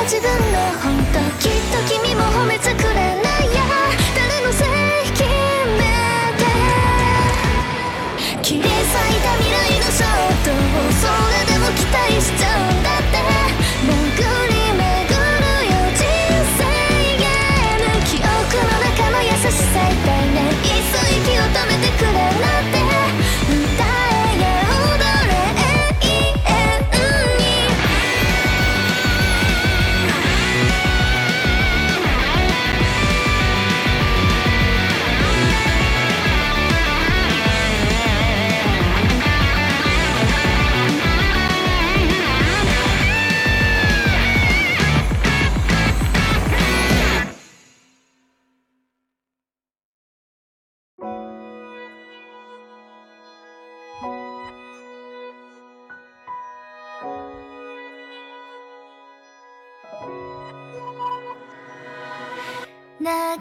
自分の本当、きっと君も褒めてくれないや。誰のせい決めて切り裂いた未来の衝動をそれでも期待しちゃうんだって。巡り巡るよ人生ゲーム、記憶の中の優しさ痛いね。いっそ息を止めてくれなんて歌えや踊れ永遠に。流